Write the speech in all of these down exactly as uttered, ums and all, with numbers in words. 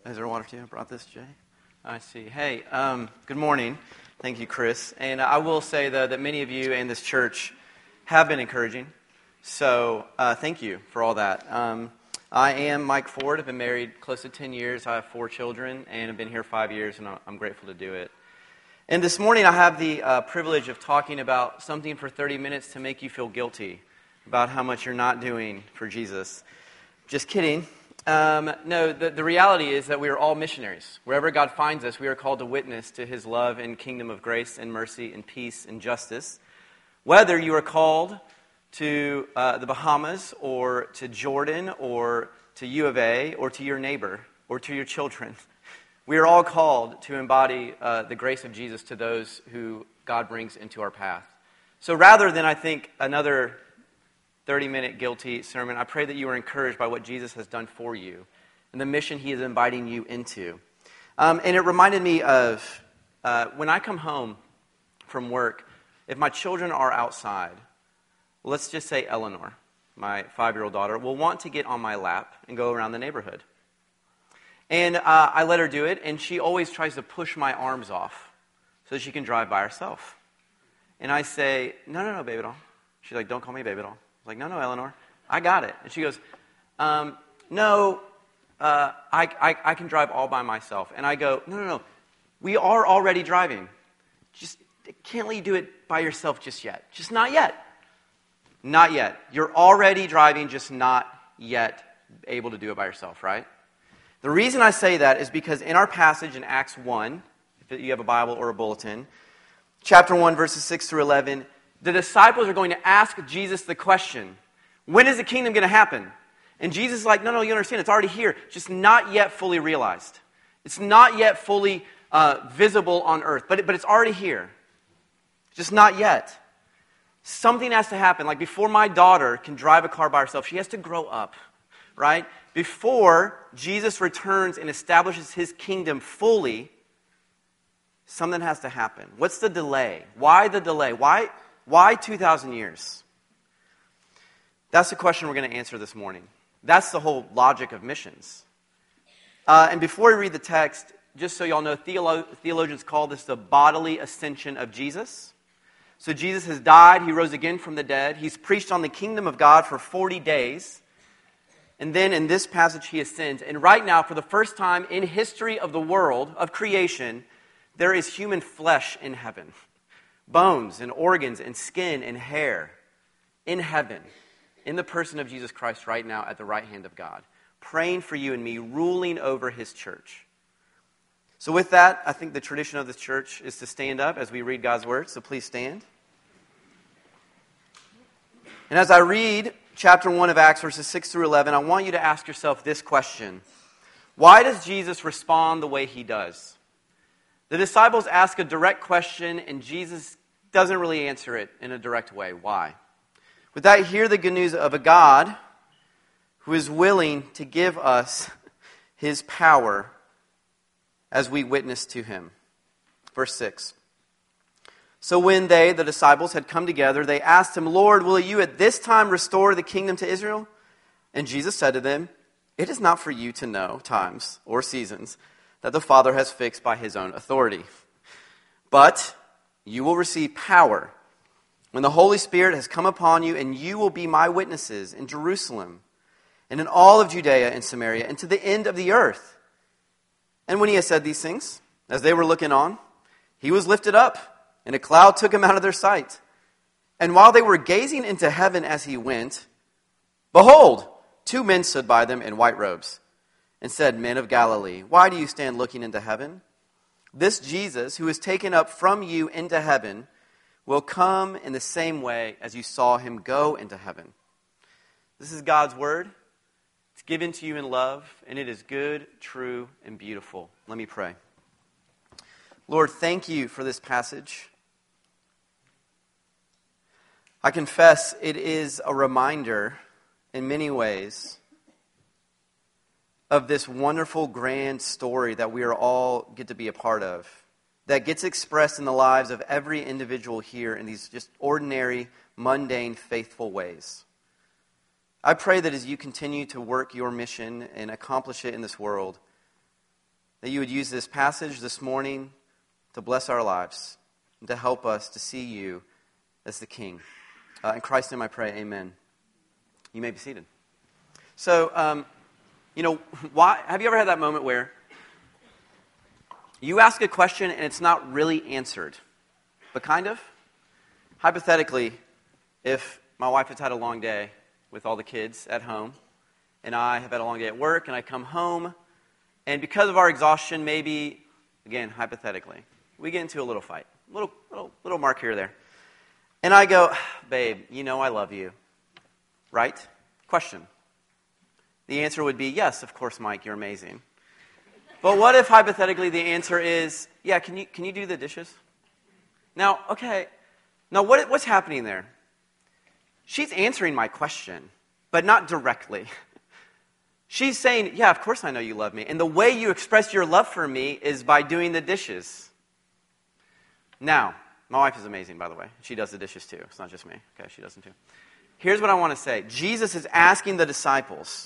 Is there water too? I brought this, Jay. I see. Hey, um, good morning. Thank you, Chris. And I will say, though, that many of you and this church have been encouraging. So uh, thank you for all that. Um, I am Mike Ford. I've been married close to ten years. I have four children, and I've been here five years, and I'm grateful to do it. And this morning, I have the uh, privilege of talking about something for thirty minutes to make you feel guilty about how much you're not doing for Jesus. Just kidding. Um, no, the, the reality is that we are all missionaries. Wherever God finds us, we are called to witness to His love and kingdom of grace and mercy and peace and justice. Whether you are called to uh, the Bahamas or to Jordan or to U of A or to your neighbor or to your children, we are all called to embody uh, the grace of Jesus to those who God brings into our path. So rather than, I think, another thirty-minute guilty sermon, I pray that you are encouraged by what Jesus has done for you and the mission He is inviting you into. Um, and it reminded me of uh, when I come home from work, if my children are outside, let's just say Eleanor, my five-year-old daughter, will want to get on my lap and go around the neighborhood. And uh, I let her do it, and she always tries to push my arms off so that she can drive by herself. And I say, no, no, no, baby doll. She's like, don't call me baby doll. I was like, no, no, Eleanor, I got it. And she goes, um, no, uh, I, I, I can drive all by myself. And I go, no, no, no, we are already driving. Just can't let you do it by yourself just yet. Just not yet. Not yet. You're already driving, just not yet able to do it by yourself, right? The reason I say that is because in our passage in Acts one, if you have a Bible or a bulletin, chapter one, verses six through eleven, the disciples are going to ask Jesus the question, when is the kingdom going to happen? And Jesus is like, no, no, you understand, it's already here, just not yet fully realized. It's not yet fully uh, visible on earth, but, it, but it's already here. Just not yet. Something has to happen. Like before my daughter can drive a car by herself, she has to grow up, right? Before Jesus returns and establishes His kingdom fully, something has to happen. What's the delay? Why the delay? Why, why two thousand years? That's the question we're going to answer this morning. That's the whole logic of missions. Uh, and before we read the text, just so y'all know, theolo- theologians call this the bodily ascension of Jesus. So Jesus has died, He rose again from the dead, He's preached on the kingdom of God for forty days, and then in this passage He ascends. And right now, for the first time in history of the world, of creation, there is human flesh in heaven. Bones and organs and skin and hair in heaven, in the person of Jesus Christ right now at the right hand of God, praying for you and me, ruling over His church. So with that, I think the tradition of this church is to stand up as we read God's word, so please stand. And as I read chapter one of Acts, verses six through eleven, I want you to ask yourself this question. Why does Jesus respond the way He does? The disciples ask a direct question, and Jesus doesn't really answer it in a direct way. Why? With that, hear the good news of a God who is willing to give us His power as we witness to Him. Verse six. So when they, the disciples, had come together, they asked Him, Lord, will you at this time restore the kingdom to Israel? And Jesus said to them, it is not for you to know times or seasons that the Father has fixed by His own authority. But you will receive power when the Holy Spirit has come upon you, and you will be my witnesses in Jerusalem and in all of Judea and Samaria and to the end of the earth. And when He had said these things, as they were looking on, He was lifted up, and a cloud took Him out of their sight. And while they were gazing into heaven as He went, behold, two men stood by them in white robes, and said, Men of Galilee, why do you stand looking into heaven? This Jesus, who is taken up from you into heaven, will come in the same way as you saw Him go into heaven. This is God's word. It's given to you in love, and it is good, true, and beautiful. Let me pray. Lord, thank you for this passage. I confess it is a reminder in many ways of this wonderful, grand story that we are all get to be a part of, that gets expressed in the lives of every individual here in these just ordinary, mundane, faithful ways. I pray that as you continue to work your mission and accomplish it in this world, that you would use this passage this morning to bless our lives and to help us to see you as the King. Uh, in Christ's name I pray, amen. You may be seated. So, um, you know, why, have you ever had that moment where you ask a question and it's not really answered, but kind of? Hypothetically, if my wife has had a long day with all the kids at home, and I have had a long day at work, and I come home, and because of our exhaustion, maybe, again, hypothetically, we get into a little fight, little little little mark here or there. And I go, babe, you know I love you, right? Question. The answer would be, yes, of course, Mike, you're amazing. But what if, hypothetically, the answer is, yeah, can you can you do the dishes? Now, okay, now what what's happening there? She's answering my question, but not directly. She's saying, yeah, of course I know you love me. And the way you express your love for me is by doing the dishes. Now, my wife is amazing, by the way. She does the dishes too. It's not just me. Okay, she does them too. Here's what I want to say. Jesus is asking the disciples,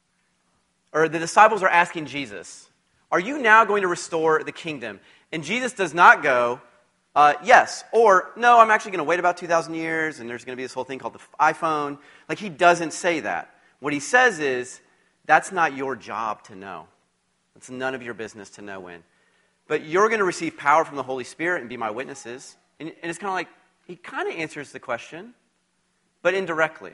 or the disciples are asking Jesus, are you now going to restore the kingdom? And Jesus does not go, uh, yes, or no, I'm actually going to wait about two thousand years, and there's going to be this whole thing called the iPhone. Like, he doesn't say that. What he says is, that's not your job to know. It's none of your business to know when. But you're going to receive power from the Holy Spirit and be my witnesses. And, and it's kind of like, he kind of answers the question, but indirectly.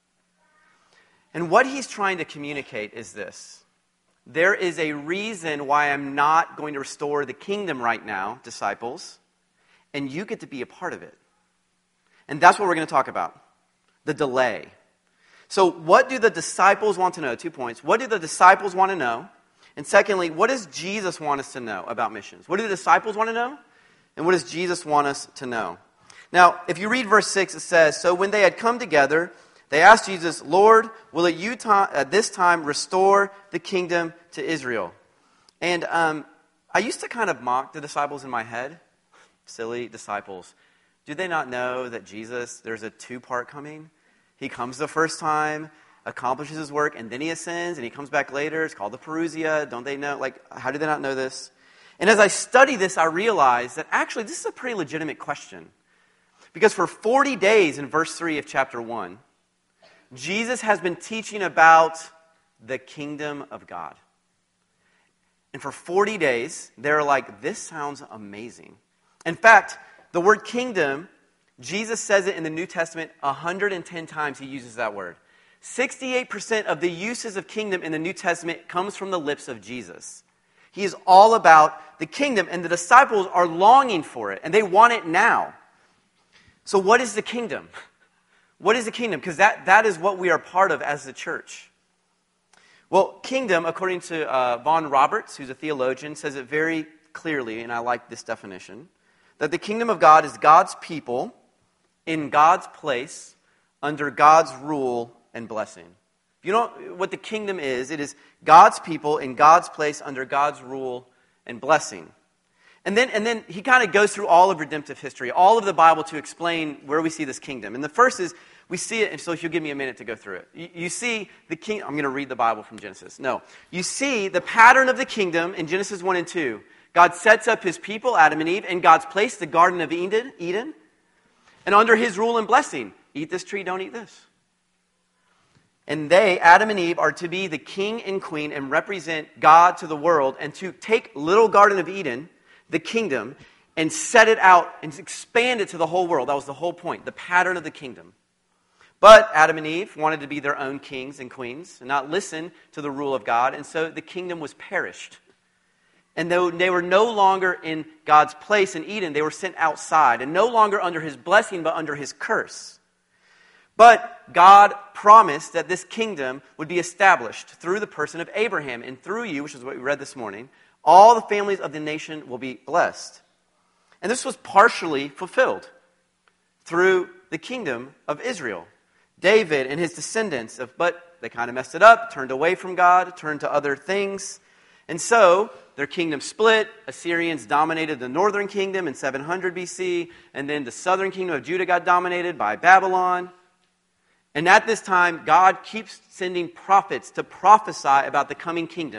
And what he's trying to communicate is this. There is a reason why I'm not going to restore the kingdom right now, disciples, and you get to be a part of it. And that's what we're going to talk about, the delay. So what do the disciples want to know? Two points. What do the disciples want to know? And secondly, what does Jesus want us to know about missions? What do the disciples want to know? And what does Jesus want us to know? Now, if you read verse six, it says, so when they had come together, they asked Jesus, Lord, will it you ta- at this time restore the kingdom to Israel? And um, I used to kind of mock the disciples in my head. Silly disciples. Do they not know that Jesus, there's a two-part coming? He comes the first time, accomplishes his work, and then he ascends, and he comes back later. It's called the Parousia. Don't they know? Like, how do they not know this? And as I study this, I realize that actually this is a pretty legitimate question. Because for forty days in verse three of chapter one, Jesus has been teaching about the kingdom of God. And for forty days, they're like, this sounds amazing. In fact, the word kingdom, Jesus says it in the New Testament one hundred ten times he uses that word. sixty-eight percent of the uses of kingdom in the New Testament comes from the lips of Jesus. He is all about the kingdom, and the disciples are longing for it, and they want it now. So what is the kingdom? What is the kingdom? Because that, that is what we are part of as the church. Well, kingdom, according to uh, Vaughn Roberts, who's a theologian, says it very clearly, and I like this definition, that the kingdom of God is God's people in God's place, under God's rule and blessing. If you know what the kingdom is, it is God's people in God's place, under God's rule and blessing. And then, and then he kind of goes through all of redemptive history, all of the Bible, to explain where we see this kingdom. And the first is, we see it, and so if you'll give me a minute to go through it. You, you see the king. I'm going to read the Bible from Genesis. No. You see the pattern of the kingdom in Genesis one and two. God sets up his people, Adam and Eve, in God's place, the Garden of Eden, Eden, and under his rule and blessing. Eat this tree, don't eat this. And they, Adam and Eve, are to be the king and queen and represent God to the world, and to take little Garden of Eden, the kingdom, and set it out and expand it to the whole world. That was the whole point, the pattern of the kingdom. But Adam and Eve wanted to be their own kings and queens and not listen to the rule of God, and so the kingdom was perished. And they were no longer in God's place in Eden. They were sent outside, and no longer under his blessing, but under his curse. But God promised that this kingdom would be established through the person of Abraham, and through you, which is what we read this morning, all the families of the nation will be blessed. And this was partially fulfilled through the kingdom of Israel. David and his descendants, of, but they kind of messed it up, turned away from God, turned to other things. And so their kingdom split. Assyrians dominated the northern kingdom in seven hundred B C, and then the southern kingdom of Judah got dominated by Babylon. And at this time, God keeps sending prophets to prophesy about the coming kingdom.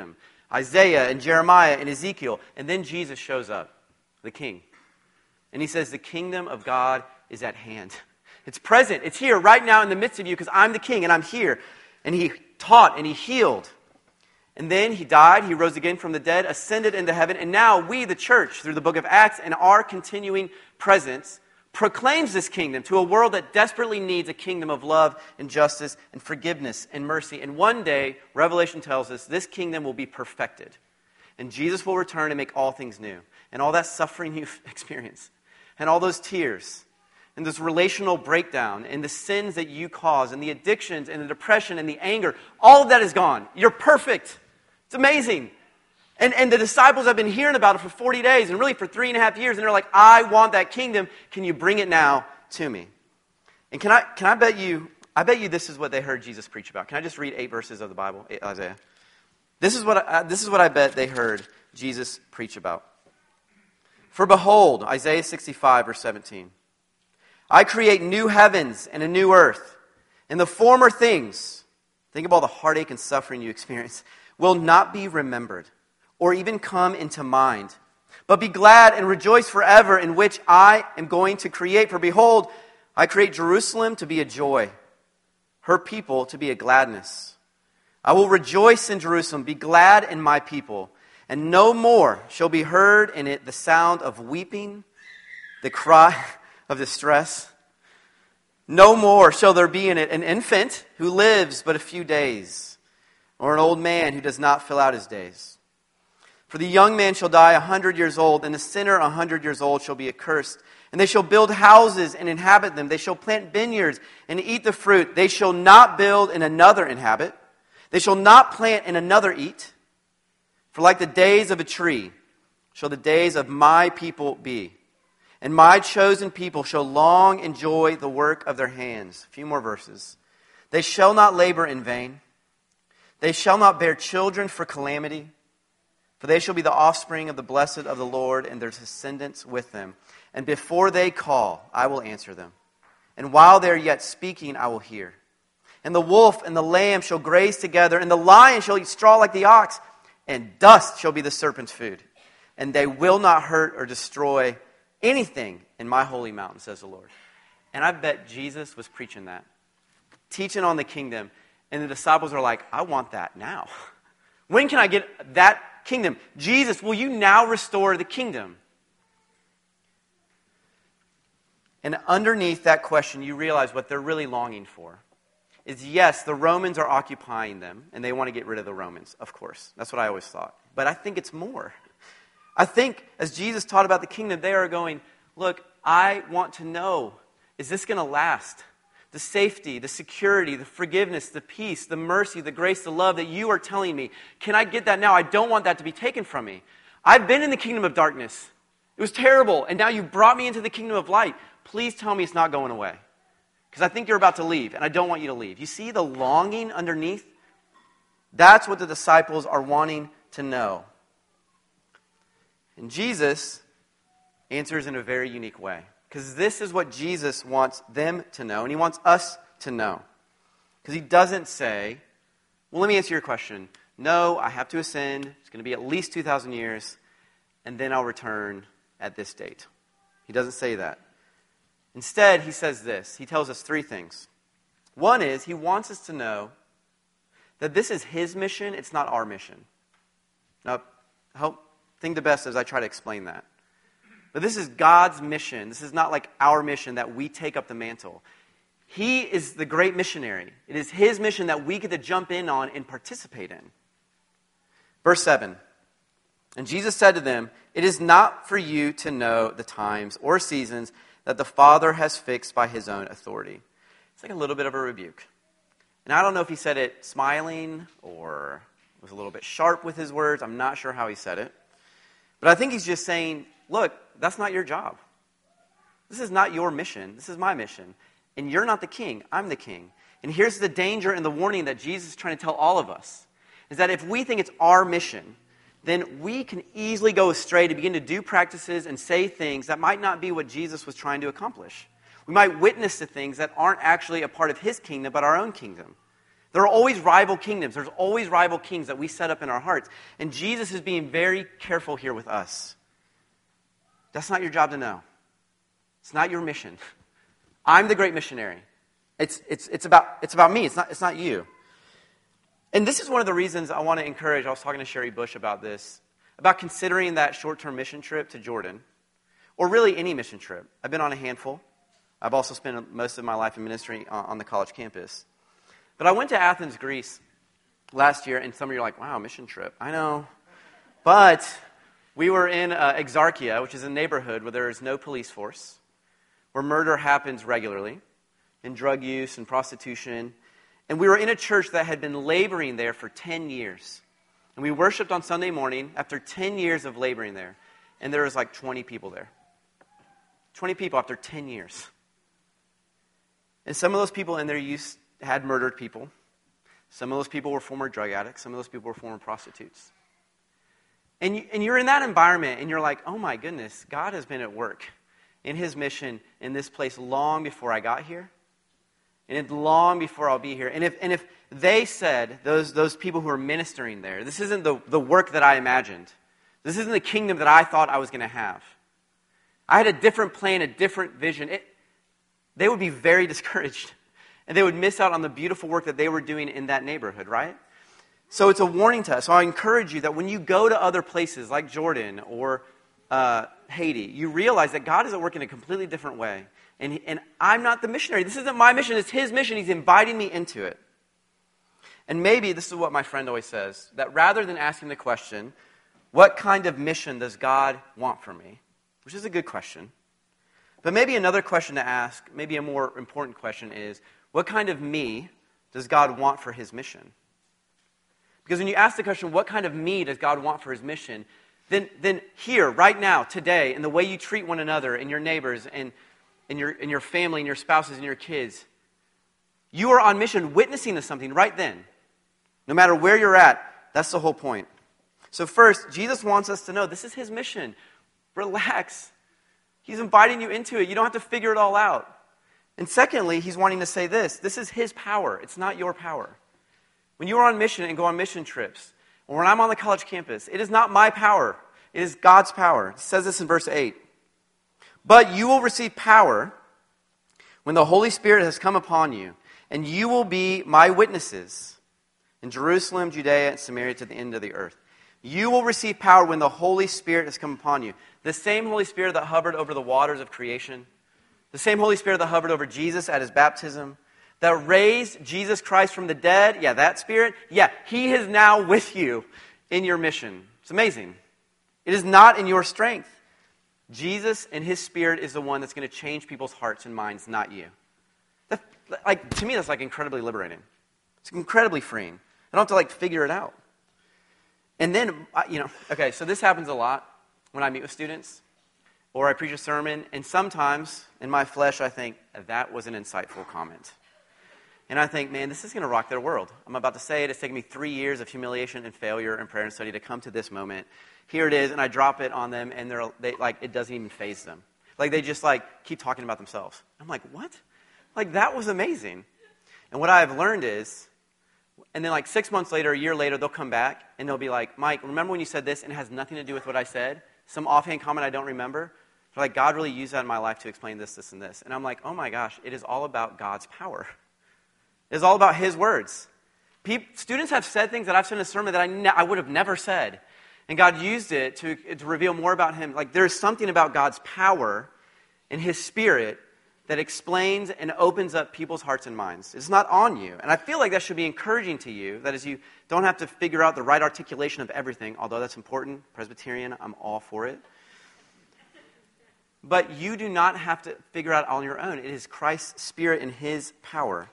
Isaiah and Jeremiah and Ezekiel. And then Jesus shows up, the king. And he says, the kingdom of God is at hand. It's present. It's here right now in the midst of you because I'm the king and I'm here. And he taught and he healed. And then he died, he rose again from the dead, ascended into heaven. And now we, the church, through the book of Acts and our continuing presence, proclaims this kingdom to a world that desperately needs a kingdom of love and justice and forgiveness and mercy. And one day, Revelation tells us, this kingdom will be perfected. And Jesus will return and make all things new. And all that suffering you've experienced, and all those tears, and this relational breakdown, and the sins that you cause, and the addictions, and the depression, and the anger, all of that is gone. You're perfect. It's amazing. And, and the disciples have been hearing about it for forty days, and really for three and a half years, and they're like, I want that kingdom. Can you bring it now to me? And can I, can I bet you, I bet you this is what they heard Jesus preach about. Can I just read eight verses of the Bible, Isaiah? This is what I, this is what I bet they heard Jesus preach about. For behold, Isaiah sixty-five, verse seventeen. I create new heavens and a new earth, and the former things, think of all the heartache and suffering you experience, will not be remembered or even come into mind. But be glad and rejoice forever in which I am going to create. For behold, I create Jerusalem to be a joy, her people to be a gladness. I will rejoice in Jerusalem, be glad in my people. And no more shall be heard in it the sound of weeping, the cry of distress. No more shall there be in it an infant who lives but a few days, or an old man who does not fill out his days. For the young man shall die a hundred years old, and the sinner a hundred years old shall be accursed. And they shall build houses and inhabit them. They shall plant vineyards and eat the fruit. They shall not build and another inhabit. They shall not plant and another eat. For like the days of a tree shall the days of my people be. And my chosen people shall long enjoy the work of their hands. A few more verses. They shall not labor in vain. They shall not bear children for calamity. For they shall be the offspring of the blessed of the Lord, and their descendants with them. And before they call, I will answer them. And while they are yet speaking, I will hear. And the wolf and the lamb shall graze together, and the lion shall eat straw like the ox. And dust shall be the serpent's food. And they will not hurt or destroy anything in my holy mountain, says the Lord. And I bet Jesus was preaching that, teaching on the kingdom. And the disciples are like, I want that now. When can I get that kingdom? Jesus, will you now restore the kingdom? And underneath that question, you realize what they're really longing for is, yes, the Romans are occupying them, and they want to get rid of the Romans, of course. That's what I always thought. But I think it's more. I think as Jesus taught about the kingdom, they are going, look, I want to know, is this going to last? The safety, the security, the forgiveness, the peace, the mercy, the grace, the love that you are telling me, can I get that now? I don't want that to be taken from me. I've been in the kingdom of darkness. It was terrible, and now you brought me into the kingdom of light. Please tell me it's not going away. Because I think you're about to leave, and I don't want you to leave. You see the longing underneath? That's what the disciples are wanting to know. And Jesus answers in a very unique way. Because this is what Jesus wants them to know, and he wants us to know. Because he doesn't say, well, let me answer your question. No, I have to ascend. It's going to be at least two thousand years, and then I'll return at this date. He doesn't say that. Instead, he says this. He tells us three things. One is, he wants us to know that this is his mission, it's not our mission. Now, I hope, think the best as I try to explain that. But this is God's mission. This is not like our mission that we take up the mantle. He is the great missionary. It is his mission that we get to jump in on and participate in. Verse seven. And Jesus said to them, it is not for you to know the times or seasons that the Father has fixed by his own authority. It's like a little bit of a rebuke. And I don't know if he said it smiling or was a little bit sharp with his words. I'm not sure how he said it. But I think he's just saying, look, that's not your job. This is not your mission. This is my mission. And you're not the king. I'm the king. And here's the danger and the warning that Jesus is trying to tell all of us, is that if we think it's our mission, then we can easily go astray to begin to do practices and say things that might not be what Jesus was trying to accomplish. We might witness to things that aren't actually a part of his kingdom, but our own kingdom. There are always rival kingdoms. There's always rival kings that we set up in our hearts. And Jesus is being very careful here with us. That's not your job to know. It's not your mission. I'm the great missionary. It's, it's, it's, about, it's about me. It's not, it's not you. And this is one of the reasons I want to encourage, I was talking to Sherry Bush about this, about considering that short-term mission trip to Jordan, or really any mission trip. I've been on a handful. I've also spent most of my life in ministry on the college campus. But I went to Athens, Greece last year, and some of you are like, wow, mission trip. I know. But we were in uh, Exarchia, which is a neighborhood where there is no police force, where murder happens regularly, and drug use and prostitution. And we were in a church that had been laboring there for ten years. And we worshiped on Sunday morning after ten years of laboring there. And there was like twenty people there. twenty people after ten years. And some of those people in their youth had murdered people. Some of those people were former drug addicts. Some of those people were former prostitutes. And, you, and you're in that environment, and you're like, oh my goodness, God has been at work in His mission in this place long before I got here. And long before I'll be here. And if and if they said, those, those people who are ministering there, this isn't the, the work that I imagined. This isn't the kingdom that I thought I was going to have. I had a different plan, a different vision. It, they would be very discouraged. And they would miss out on the beautiful work that they were doing in that neighborhood, right? So it's a warning to us. So I encourage you that when you go to other places like Jordan or uh, Haiti, you realize that God is at work in a completely different way. And, and I'm not the missionary. This isn't my mission. It's His mission. He's inviting me into it. And maybe this is what my friend always says, that rather than asking the question, what kind of mission does God want from me? Which is a good question. But maybe another question to ask, maybe a more important question is, what kind of me does God want for His mission? Because when you ask the question, what kind of me does God want for His mission, then, then here, right now, today, in the way you treat one another and your neighbors and in your, in your family and your spouses and your kids, you are on mission witnessing to something right then. No matter where you're at, that's the whole point. So first, Jesus wants us to know this is His mission. Relax. He's inviting you into it. You don't have to figure it all out. And secondly, He's wanting to say this. This is His power. It's not your power. When you are on mission and go on mission trips, or when I'm on the college campus, it is not my power. It is God's power. It says this in verse eight. But you will receive power when the Holy Spirit has come upon you, and you will be my witnesses in Jerusalem, Judea, and Samaria to the end of the earth. You will receive power when the Holy Spirit has come upon you. The same Holy Spirit that hovered over the waters of creation, the same Holy Spirit that hovered over Jesus at His baptism, that raised Jesus Christ from the dead, yeah, that Spirit, yeah, He is now with you in your mission. It's amazing. It is not in your strength. Jesus and His Spirit is the one that's going to change people's hearts and minds, not you. That, like, to me, that's like incredibly liberating. It's incredibly freeing. I don't have to like figure it out. And then, you know, okay, so this happens a lot when I meet with students or I preach a sermon, and sometimes in my flesh I think, that was an insightful comment. And I think, man, this is going to rock their world. I'm about to say it. It's taken me three years of humiliation and failure and prayer and study to come to this moment. Here it is, and I drop it on them, and they're they, like, it doesn't even faze them. Like, they just, like, keep talking about themselves. I'm like, what? Like, that was amazing. And what I've learned is, and then, like, six months later, a year later, they'll come back, and they'll be like, Mike, remember when you said this, and it has nothing to do with what I said? Some offhand comment I don't remember? They're like, God really used that in my life to explain this, this, and this. And I'm like, oh my gosh, it is all about God's power. It is all about His words. People, students have said things that I've said in a sermon that I, ne- I would have never said. And God used it to, to reveal more about Him. Like, there's something about God's power and His Spirit that explains and opens up people's hearts and minds. It's not on you. And I feel like that should be encouraging to you, that as you don't have to figure out the right articulation of everything, although that's important, Presbyterian, I'm all for it. But you do not have to figure out on your own. It is Christ's Spirit and His power.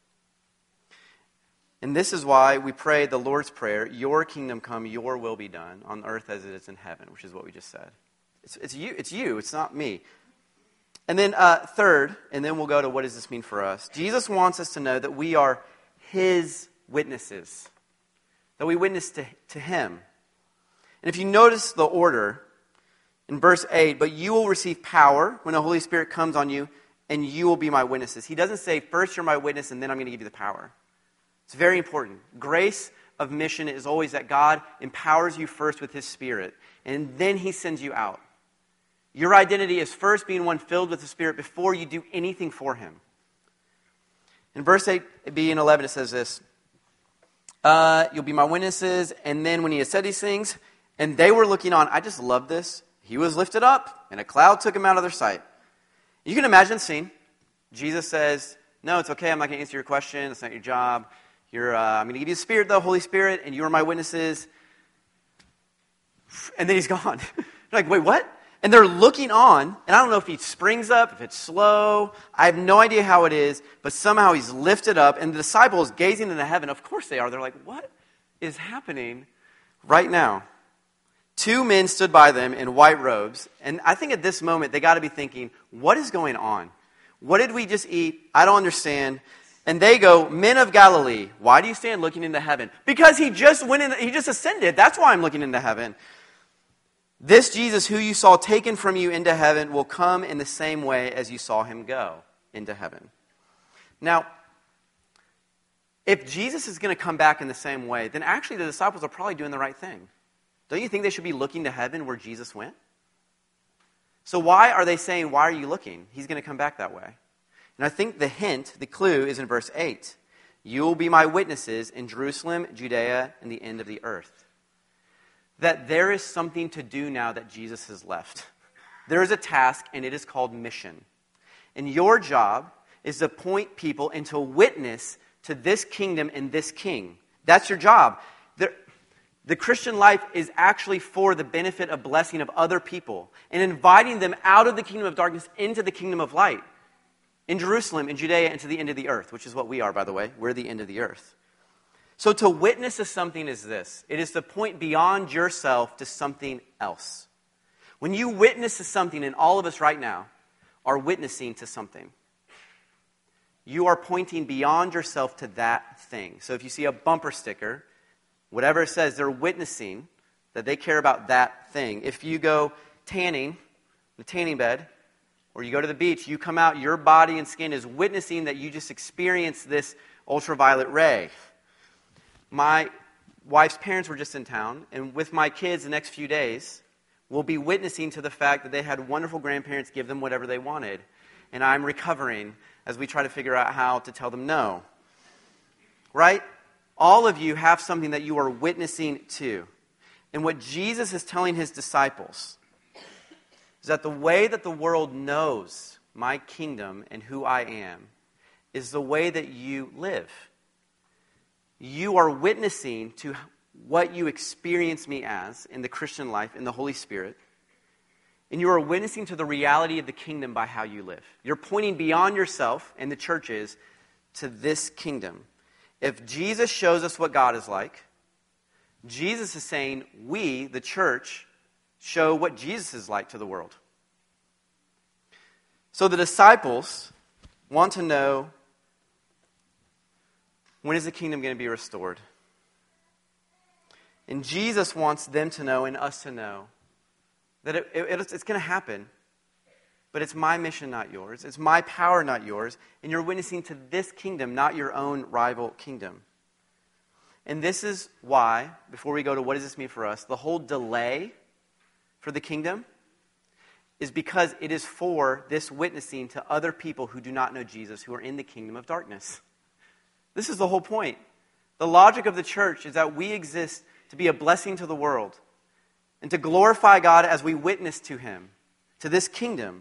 And this is why we pray the Lord's Prayer, your kingdom come, your will be done, on earth as it is in heaven, which is what we just said. It's, it's you, it's you, it's not me. And then uh, third, and then we'll go to what does this mean for us. Jesus wants us to know that we are His witnesses, that we witness to, to Him. And if you notice the order in verse eight, but you will receive power when the Holy Spirit comes on you, and you will be my witnesses. He doesn't say, first you're my witness, and then I'm going to give you the power. It's very important. Grace of mission is always that God empowers you first with his Spirit, and then he sends you out. Your identity is first being one filled with the Spirit before you do anything for him. In verse eight b and eleven, it says this, uh, you'll be my witnesses, and then when he had said these things, and they were looking on, I just love this, he was lifted up, and a cloud took him out of their sight. You can imagine the scene. Jesus says, no, it's okay, I'm not going to answer your question, it's not your job. You're, uh, I'm going to give you the Spirit, the Holy Spirit, and you are my witnesses. And then he's gone. You're like, wait, what? And they're looking on, and I don't know if he springs up, if it's slow. I have no idea how it is, but somehow he's lifted up, and the disciples gazing into heaven, of course they are. They're like, what is happening right now? Two men stood by them in white robes, and I think at this moment they got to be thinking, what is going on? What did we just eat? I don't understand. And they go, men of Galilee, why do you stand looking into heaven? Because he just went in, he just ascended. That's why I'm looking into heaven. This Jesus who you saw taken from you into heaven will come in the same way as you saw him go into heaven. Now, if Jesus is going to come back in the same way, then actually the disciples are probably doing the right thing. Don't you think they should be looking to heaven where Jesus went? So why are they saying, why are you looking? He's going to come back that way. And I think the hint, the clue, is in verse eight. You will be my witnesses in Jerusalem, Judea, and the end of the earth. That there is something to do now that Jesus has left. There is a task, and it is called mission. And your job is to point people and to witness to this kingdom and this king. That's your job. The, the Christian life is actually for the benefit of blessing of other people and inviting them out of the kingdom of darkness into the kingdom of light. In Jerusalem, in Judea, and to the end of the earth, which is what we are, by the way. We're the end of the earth. So to witness to something is this. It is to point beyond yourself to something else. When you witness to something, and all of us right now are witnessing to something, you are pointing beyond yourself to that thing. So if you see a bumper sticker, whatever it says, they're witnessing that they care about that thing. If you go tanning, the tanning bed, or you go to the beach, you come out, your body and skin is witnessing that you just experienced this ultraviolet ray. My wife's parents were just in town, and with my kids the next few days, we'll be witnessing to the fact that they had wonderful grandparents give them whatever they wanted. And I'm recovering as we try to figure out how to tell them no. Right? All of you have something that you are witnessing to. And what Jesus is telling his disciples is that the way that the world knows my kingdom and who I am is the way that you live. You are witnessing to what you experience me as in the Christian life, in the Holy Spirit. And you are witnessing to the reality of the kingdom by how you live. You're pointing beyond yourself and the churches to this kingdom. If Jesus shows us what God is like, Jesus is saying we, the church, show what Jesus is like to the world. So the disciples want to know, when is the kingdom going to be restored? And Jesus wants them to know and us to know that it, it, it's going to happen, but it's my mission, not yours. It's my power, not yours. And you're witnessing to this kingdom, not your own rival kingdom. And this is why, before we go to what does this mean for us, the whole delay for the kingdom is because it is for this witnessing to other people who do not know Jesus, who are in the kingdom of darkness. This is the whole point. The logic of the church is that we exist to be a blessing to the world and to glorify God as we witness to him, to this kingdom.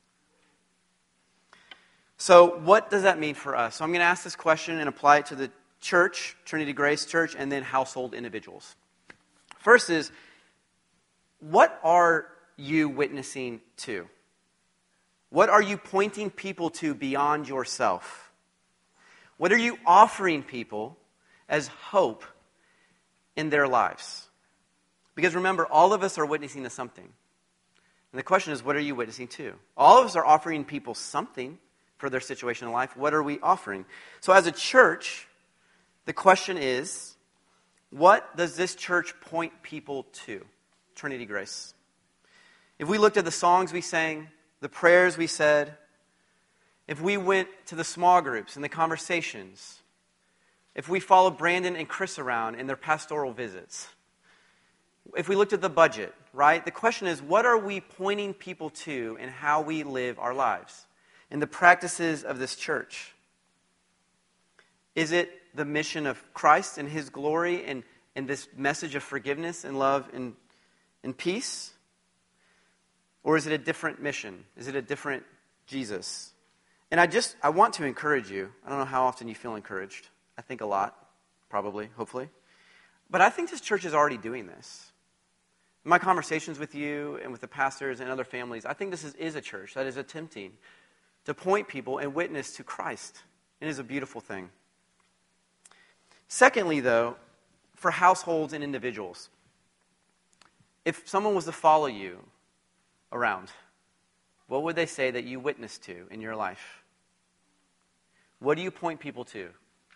So what does that mean for us? So I'm going to ask this question and apply it to the church, Trinity Grace Church, and then household individuals. First is, what are you witnessing to? What are you pointing people to beyond yourself? What are you offering people as hope in their lives? Because remember, all of us are witnessing to something. And the question is, what are you witnessing to? All of us are offering people something for their situation in life. What are we offering? So as a church, the question is, what does this church point people to? Trinity Grace. If we looked at the songs we sang, the prayers we said, if we went to the small groups and the conversations, if we followed Brandon and Chris around in their pastoral visits, if we looked at the budget, right? The question is, what are we pointing people to in how we live our lives, in the practices of this church? Is it the mission of Christ and his glory and, and this message of forgiveness and love and, and peace? Or is it a different mission? Is it a different Jesus? And I just, I want to encourage you. I don't know how often you feel encouraged. I think a lot, probably, hopefully. But I think this church is already doing this. In my conversations with you and with the pastors and other families, I think this is, is a church that is attempting to point people and witness to Christ. It is a beautiful thing. Secondly, though, for households and individuals, if someone was to follow you around, what would they say that you witnessed to in your life? What do you point people to?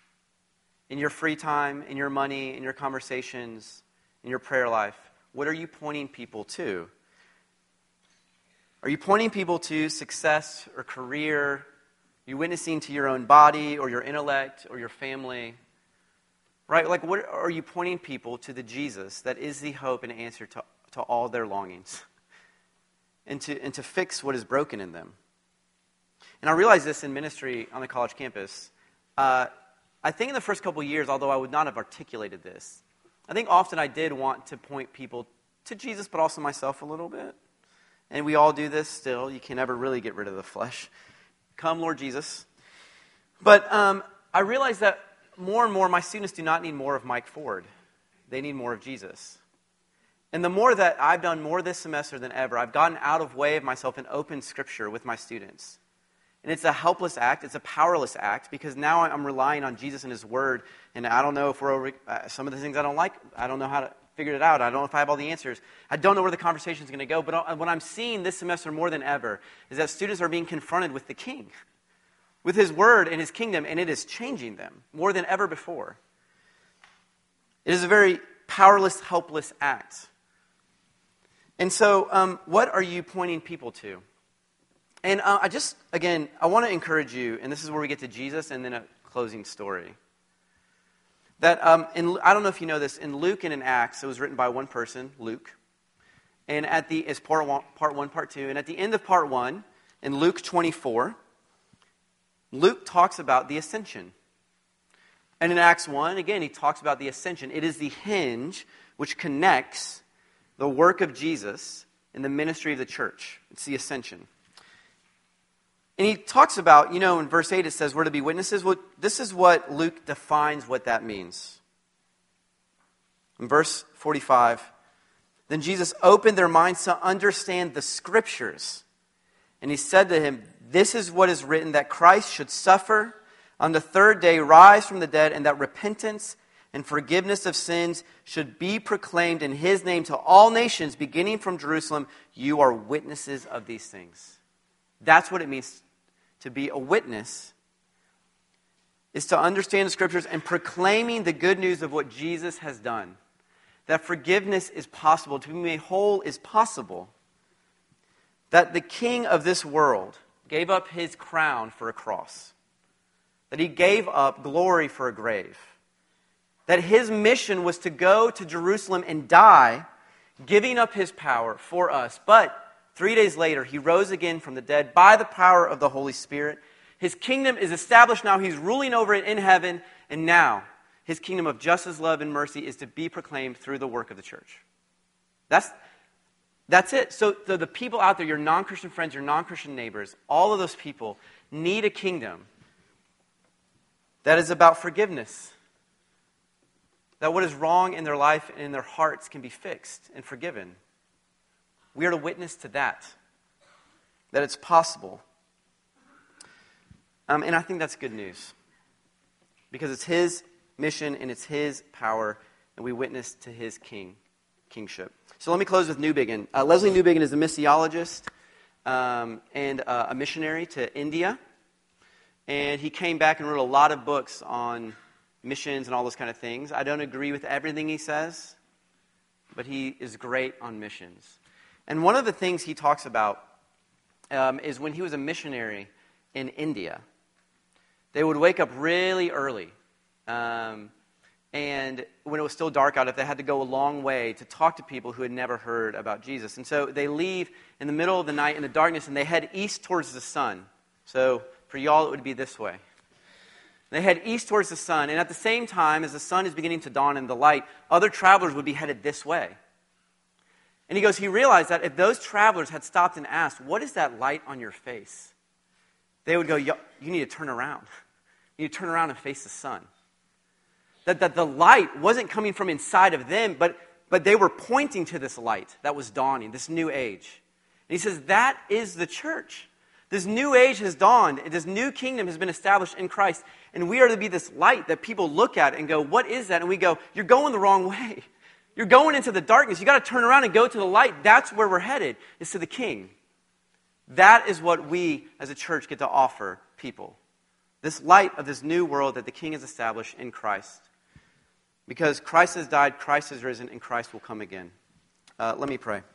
In your free time, in your money, in your conversations, in your prayer life, what are you pointing people to? Are you pointing people to success or career? Are you witnessing to your own body or your intellect or your family? Right? Like, what are you pointing people to the Jesus that is the hope and answer to, to all their longings? And to, and to fix what is broken in them. And I realized this in ministry on the college campus. Uh, I think in the first couple of years, although I would not have articulated this, I think often I did want to point people to Jesus, but also myself a little bit. And we all do this still. You can never really get rid of the flesh. Come, Lord Jesus. But um, I realized that more and more my students do not need more of Mike Ford. They need more of Jesus. And the more that I've done more this semester than ever, I've gotten out of way of myself and opened Scripture with my students. And it's a helpless act. It's a powerless act because now I'm relying on Jesus and His Word. And I don't know if we're over, uh, some of the things I don't like, I don't know how to figure it out. I don't know if I have all the answers. I don't know where the conversation is going to go. But what I'm seeing this semester more than ever is that students are being confronted with the King, with His Word and His kingdom, and it is changing them more than ever before. It is a very powerless, helpless act. And so, um, what are you pointing people to? And uh, I just, again, I want to encourage you, and this is where we get to Jesus and then a closing story. That, um, in, I don't know if you know this, in Luke and in Acts, it was written by one person, Luke. And at the, it's part one, part one, part two. And at the end of part one, in Luke twenty-four, Luke talks about the ascension. And in Acts one, again, he talks about the ascension. It is the hinge which connects the work of Jesus and the ministry of the church. It's the ascension. And he talks about, you know, in verse eight it says, we're to be witnesses. Well, this is what Luke defines what that means. In verse forty-five, then Jesus opened their minds to understand the Scriptures. And he said to him, this is what is written, that Christ should suffer, on the third day rise from the dead, and that repentance and forgiveness of sins should be proclaimed in His name to all nations, beginning from Jerusalem. You are witnesses of these things. That's what it means to be a witness, is to understand the Scriptures and proclaiming the good news of what Jesus has done. That forgiveness is possible, to be made whole is possible. That the King of this world gave up His crown for a cross. That He gave up glory for a grave. That His mission was to go to Jerusalem and die, giving up His power for us. But three days later, He rose again from the dead by the power of the Holy Spirit. His kingdom is established now. He's ruling over it in heaven. And now, His kingdom of justice, love, and mercy is to be proclaimed through the work of the church. That's, that's it. So the, the people out there, your non-Christian friends, your non-Christian neighbors, all of those people need a kingdom that is about forgiveness. That what is wrong in their life and in their hearts can be fixed and forgiven. We are to witness to that. That it's possible. Um, and I think that's good news. Because it's His mission and it's His power, and we witness to His king, kingship. So let me close with Newbigin. Uh, Leslie Newbigin is a missiologist um, and uh, a missionary to India. And he came back and wrote a lot of books on missions and all those kind of things. I don't agree with everything he says, but he is great on missions. And one of the things he talks about um, is when he was a missionary in India, they would wake up really early Um, and when it was still dark out, if they had to go a long way to talk to people who had never heard about Jesus. And so they leave in the middle of the night in the darkness, and they head east towards the sun. So for y'all, it would be this way. They head east towards the sun, and at the same time as the sun is beginning to dawn in the light, other travelers would be headed this way. And he goes, he realized that if those travelers had stopped and asked, what is that light on your face? They would go, you need to turn around. You need to turn around and face the sun. That, that the light wasn't coming from inside of them, but, but they were pointing to this light that was dawning, this new age. And he says, that is the church. This new age has dawned. This new kingdom has been established in Christ. And we are to be this light that people look at and go, what is that? And we go, you're going the wrong way. You're going into the darkness. You've got to turn around and go to the light. That's where we're headed, is to the King. That is what we as a church get to offer people. This light of this new world that the King has established in Christ. Because Christ has died, Christ has risen, and Christ will come again. Uh, let me pray.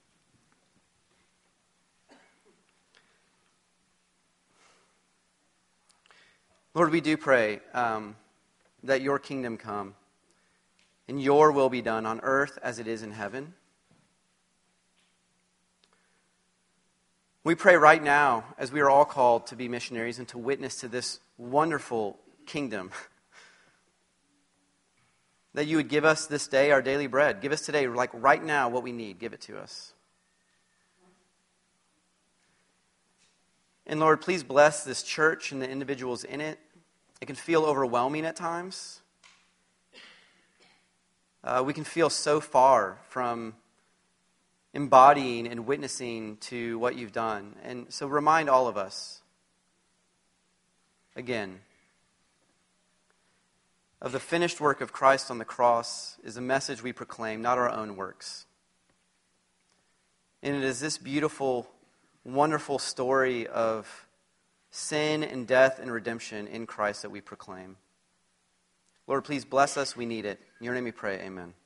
Lord, we do pray um, that your kingdom come and your will be done on earth as it is in heaven. We pray right now, as we are all called to be missionaries and to witness to this wonderful kingdom, that you would give us this day our daily bread. Give us today, like right now, what we need. Give it to us. And Lord, please bless this church and the individuals in it. It can feel overwhelming at times. Uh, we can feel so far from embodying and witnessing to what you've done. And so remind all of us, again, of the finished work of Christ on the cross is a message we proclaim, not our own works. And it is this beautiful, wonderful story of sin and death and redemption in Christ that we proclaim. Lord, please bless us. We need it. In your name we pray. Amen.